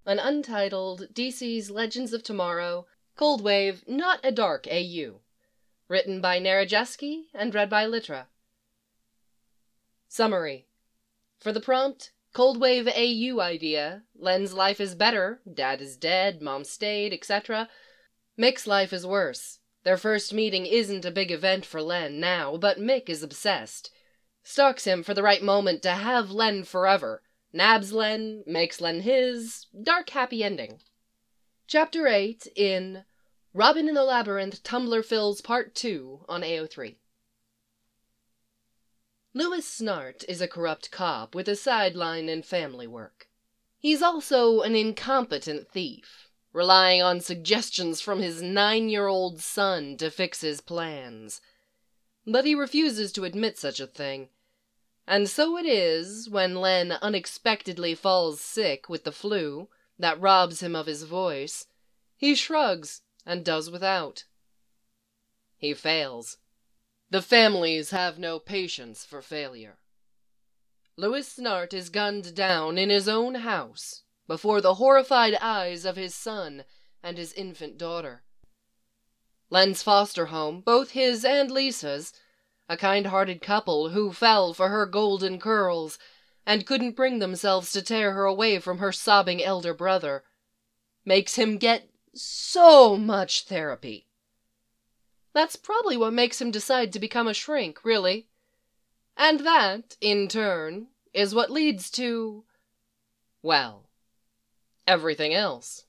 an untitled DC's Legends of Tomorrow, Cold Wave, Not a Dark AU. Written by Narajeski and read by Litra. Summary. For the prompt, Cold Wave AU idea, Len's life is better, dad is dead, mom stayed, etc. Mick's life is worse. Their first meeting isn't a big event for Len now, but Mick is obsessed. Stalks him for the right moment to have Len forever. Nabs Len, makes Len his, dark happy ending. Chapter 8 in Robin in the Labyrinth Tumblr Fills Part 2 on AO3. Louis Snart is a corrupt cop with a sideline in family work. He's also an incompetent thief, relying on suggestions from his 9-year-old son to fix his plans. But he refuses to admit such a thing. And so it is, when Len unexpectedly falls sick with the flu that robs him of his voice, he shrugs and does without. He fails. The families have no patience for failure. Louis Snart is gunned down in his own house before the horrified eyes of his son and his infant daughter. Len's foster home, both his and Lisa's, a kind-hearted couple who fell for her golden curls and couldn't bring themselves to tear her away from her sobbing elder brother, makes him get so much therapy. That's probably what makes him decide to become a shrink, really. And that, in turn, is what leads to, well, everything else.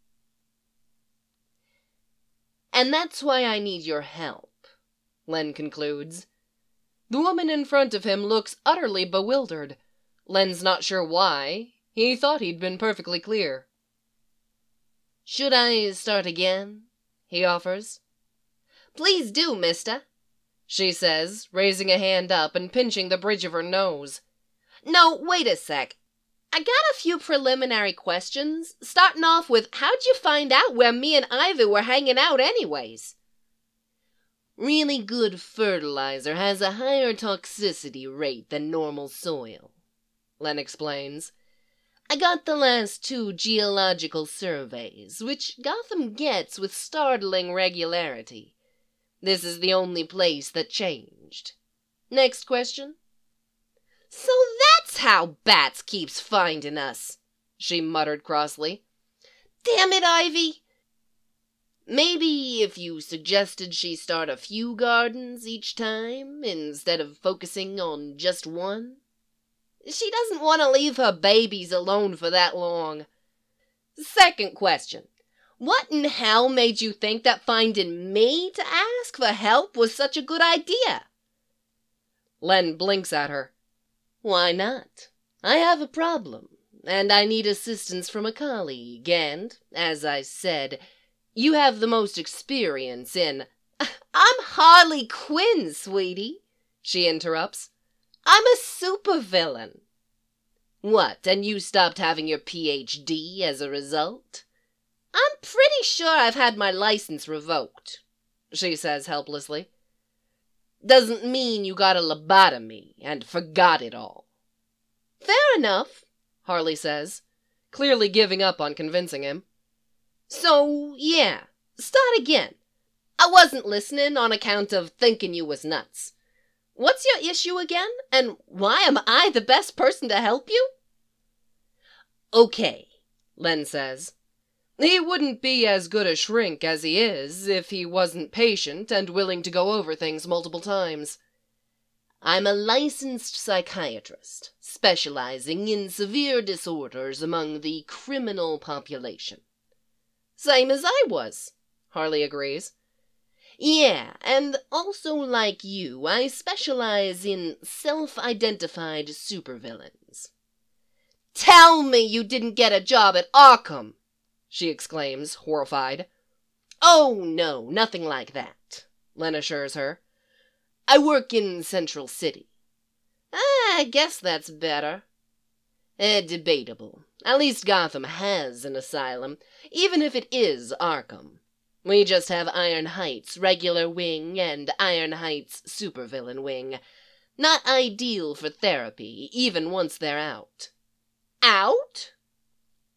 And that's why I need your help, Len concludes. The woman in front of him looks utterly bewildered. Len's not sure why. He thought he'd been perfectly clear. Should I start again? He offers. Please do, mister, she says, raising a hand up and pinching the bridge of her nose. No, wait a sec. I got a few preliminary questions, starting off with how'd you find out where me and Ivy were hanging out anyways? Really good fertilizer has a higher toxicity rate than normal soil, Len explains. I got the last 2 geological surveys, which Gotham gets with startling regularity. This is the only place that changed. Next question. So that's how Bats keeps finding us, she muttered crossly. Damn it, Ivy. Maybe if you suggested she start a few gardens each time, instead of focusing on just one? She doesn't want to leave her babies alone for that long. Second question. What in hell made you think that finding me to ask for help was such a good idea? Len blinks at her. Why not? I have a problem, and I need assistance from a colleague, and, as I said, you have the most experience in... I'm Harley Quinn, sweetie, she interrupts. I'm a supervillain. What, and you stopped having your PhD as a result? I'm pretty sure I've had my license revoked, she says helplessly. Doesn't mean you got a lobotomy and forgot it all. Fair enough, Harley says, clearly giving up on convincing him. So, yeah, start again. I wasn't listening on account of thinking you was nuts. What's your issue again, and why am I the best person to help you? Okay, Len says. He wouldn't be as good a shrink as he is if he wasn't patient and willing to go over things multiple times. I'm a licensed psychiatrist, specializing in severe disorders among the criminal population. Same as I was, Harley agrees. Yeah, and also like you, I specialize in self-identified supervillains. Tell me you didn't get a job at Arkham, she exclaims, horrified. Oh, no, nothing like that, Len assures her. I work in Central City. I guess that's better. Debatable. At least Gotham has an asylum, even if it is Arkham. We just have Iron Heights regular wing and Iron Heights supervillain wing. Not ideal for therapy, even once they're out. Out?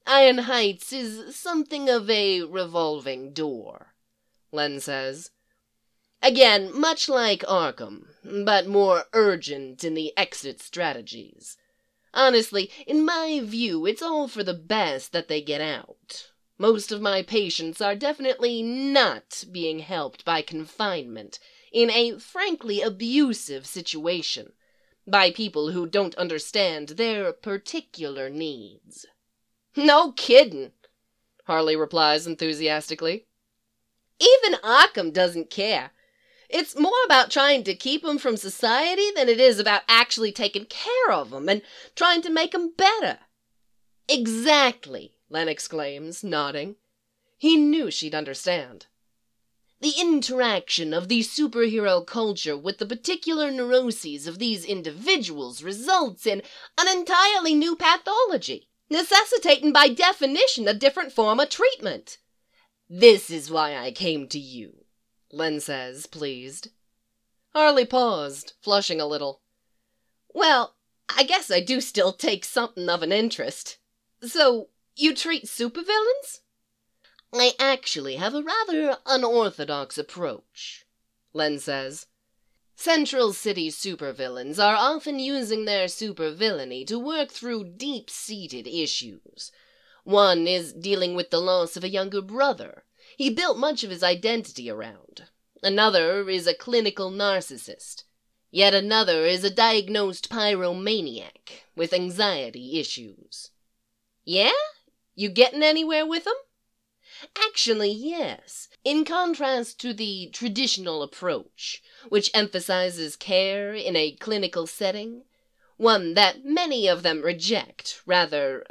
Iron Heights is something of a revolving door, Len says. Again, much like Arkham, but more urgent in the exit strategies. Honestly, in my view, it's all for the best that they get out. Most of my patients are definitely not being helped by confinement in a frankly abusive situation by people who don't understand their particular needs. No kiddin', Harley replies enthusiastically. Even Arkham doesn't care. It's more about trying to keep them from society than it is about actually taking care of them and trying to make them better. Exactly, Len exclaims, nodding. He knew she'd understand. The interaction of the superhero culture with the particular neuroses of these individuals results in an entirely new pathology, necessitating by definition a different form of treatment. This is why I came to you, Len says, pleased. Harley paused, flushing a little. Well, I guess I do still take something of an interest. So, you treat supervillains? I actually have a rather unorthodox approach, Len says. Central City supervillains are often using their supervillainy to work through deep-seated issues. One is dealing with the loss of a younger brother he built much of his identity around. Another is a clinical narcissist. Yet another is a diagnosed pyromaniac with anxiety issues. Yeah? You getting anywhere with them? Actually, yes. In contrast to the traditional approach, which emphasizes care in a clinical setting, one that many of them reject rather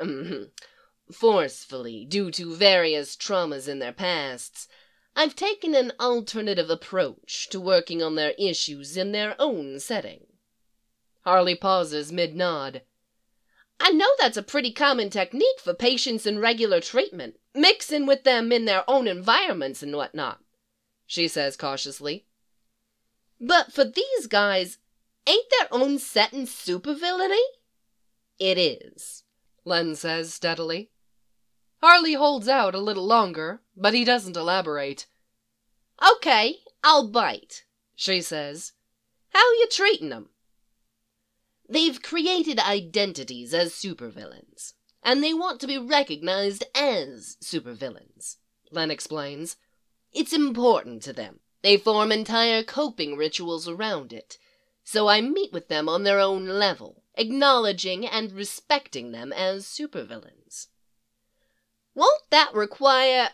forcefully due to various traumas in their pasts, I've taken an alternative approach to working on their issues in their own setting. Harley pauses mid-nod. I know that's a pretty common technique for patients in regular treatment, mixing with them in their own environments and whatnot, she says cautiously. But for these guys, ain't their own setting supervillainy? It is, Len says steadily. Harley holds out a little longer, but he doesn't elaborate. Okay, I'll bite, she says. How you treating them? They've created identities as supervillains, and they want to be recognized as supervillains, Len explains. It's important to them. They form entire coping rituals around it, so I meet with them on their own level, acknowledging and respecting them as supervillains. Won't that require,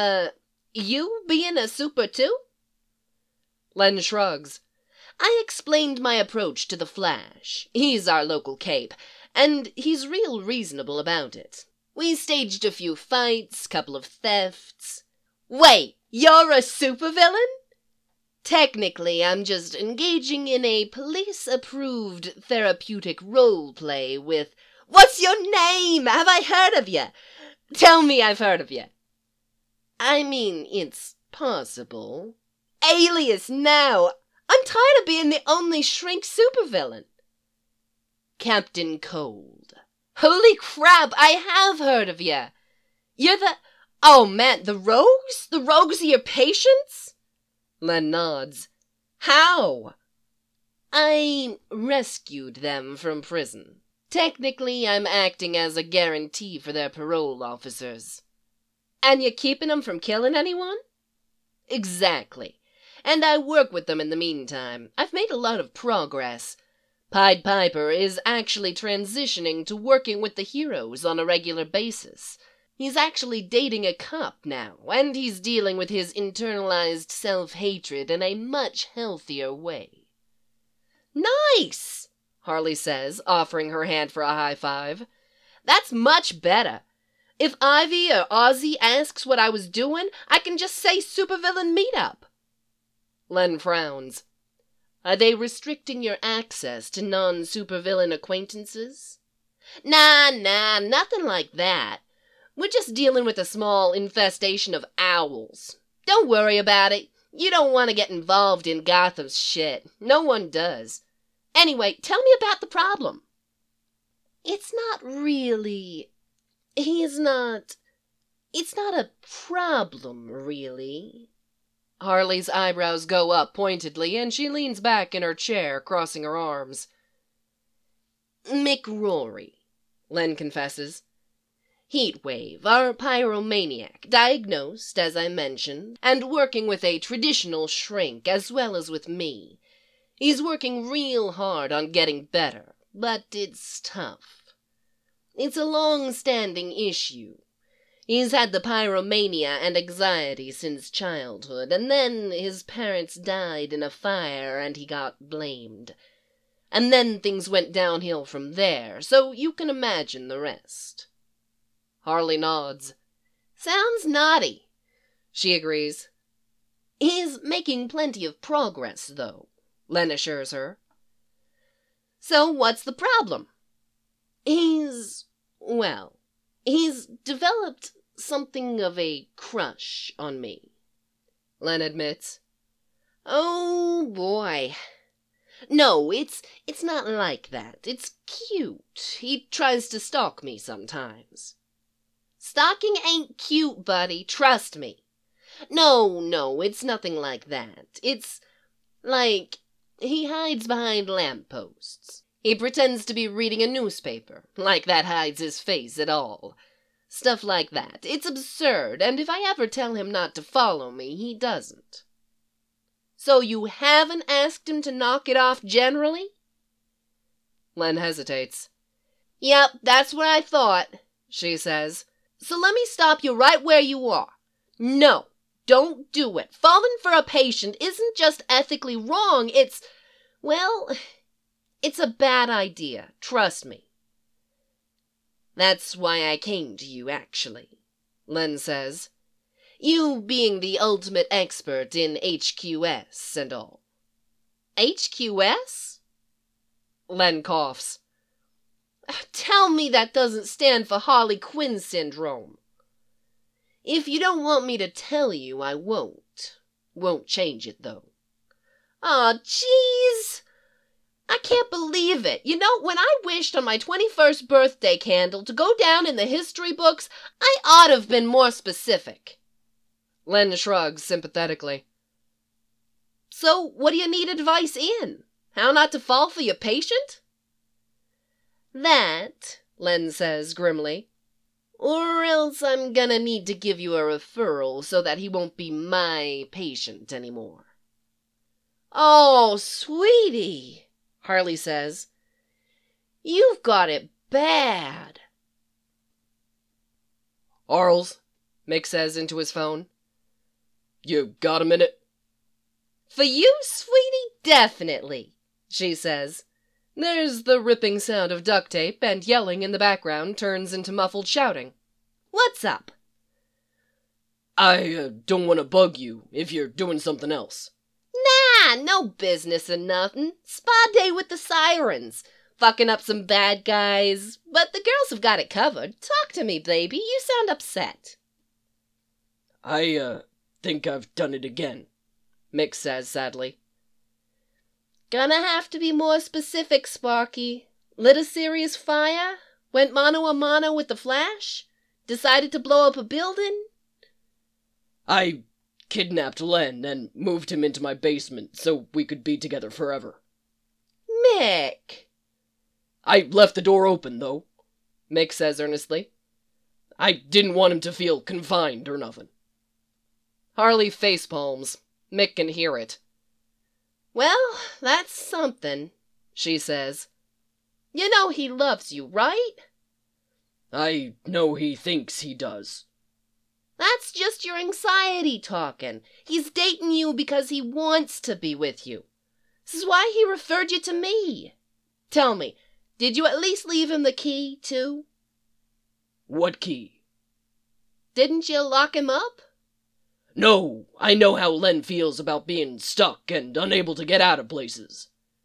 you being a super too? Len shrugs. I explained my approach to the Flash. He's our local cape, and he's real reasonable about it. We staged a few fights, couple of thefts. Wait, you're a supervillain? Technically, I'm just engaging in a police-approved therapeutic role play with... What's your name? Have I heard of you? Tell me I've heard of you. I mean, it's possible. Alias now! I'm tired of being the only shrink supervillain. Captain Cold. Holy crap, I have heard of you. You're the... Oh man, the rogues? The rogues are your patients? Len nods. How? I rescued them from prison. Technically, I'm acting as a guarantee for their parole officers. And you're keeping them from killing anyone? Exactly. And I work with them in the meantime. I've made a lot of progress. Pied Piper is actually transitioning to working with the heroes on a regular basis. He's actually dating a cop now, and he's dealing with his internalized self-hatred in a much healthier way. Nice! Harley says, offering her hand for a high five. That's much better. If Ivy or Ozzy asks what I was doing, I can just say supervillain meetup. Len frowns. Are they restricting your access to non-supervillain acquaintances? Nah, nothing like that. We're just dealing with a small infestation of owls. Don't worry about it. You don't want to get involved in Gotham's shit. No one does. Anyway, tell me about the problem. It's not really He's not... It's not a problem, really. Harley's eyebrows go up pointedly, and she leans back in her chair, crossing her arms. Mick Rory, Len confesses. Heatwave, our pyromaniac, diagnosed, as I mentioned, and working with a traditional shrink as well as with me. He's working real hard on getting better, but it's tough. It's a long-standing issue. He's had the pyromania and anxiety since childhood, and then his parents died in a fire and he got blamed. And then things went downhill from there, so you can imagine the rest. Harley nods. Sounds naughty, she agrees. He's making plenty of progress, though, Len assures her. So what's the problem? He's developed something of a crush on me, Len admits. Oh, boy. No, it's not like that. It's cute. He tries to stalk me sometimes. Stalking ain't cute, buddy. Trust me. No, it's nothing like that. It's like he hides behind lampposts. He pretends to be reading a newspaper, like that hides his face at all. Stuff like that. It's absurd, and if I ever tell him not to follow me, he doesn't. So you haven't asked him to knock it off generally? Len hesitates. Yep, that's what I thought, she says. So let me stop you right where you are. No, don't do it. Falling for a patient isn't just ethically wrong, it's a bad idea, trust me. That's why I came to you, actually, Len says. You being the ultimate expert in HQS and all. HQS? Len coughs. Tell me that doesn't stand for Harley Quinn syndrome. If you don't want me to tell you, I won't. Won't change it, though. Aw, jeez. I can't believe it. You know, when I wished on my 21st birthday candle to go down in the history books, I ought to have been more specific. Len shrugs sympathetically. So, what do you need advice in? How not to fall for your patient? That, Len says grimly. Or else I'm gonna need to give you a referral so that he won't be my patient anymore. Oh, sweetie, Harley says. You've got it bad. Arles, Mick says into his phone. You got a minute? For you, sweetie, definitely, she says. There's the ripping sound of duct tape, and yelling in the background turns into muffled shouting. What's up? I don't want to bug you if you're doing something else. Nah, no business or nothing. Spa day with the sirens. Fucking up some bad guys. But the girls have got it covered. Talk to me, baby. You sound upset. I think I've done it again, Mick says sadly. Gonna have to be more specific, Sparky. Lit a serious fire? Went mano a mano with the Flash? Decided to blow up a building? I kidnapped Len and moved him into my basement so we could be together forever. Mick! I left the door open, though, Mick says earnestly. I didn't want him to feel confined or nothing. Harley facepalms. Mick can hear it. Well, that's something, she says. You know he loves you, right? I know he thinks he does. That's just your anxiety talking. He's dating you because he wants to be with you. This is why he referred you to me. Tell me, did you at least leave him the key, too? What key? Didn't you lock him up? No, I know how Len feels about being stuck and unable to get out of places.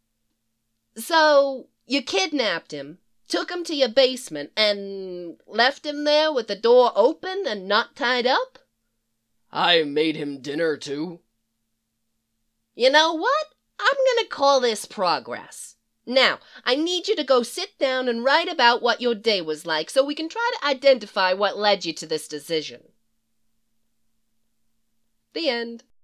So, you kidnapped him, took him to your basement, and left him there with the door open and not tied up? I made him dinner, too. You know what? I'm gonna call this progress. Now, I need you to go sit down and write about what your day was like so we can try to identify what led you to this decision. The end.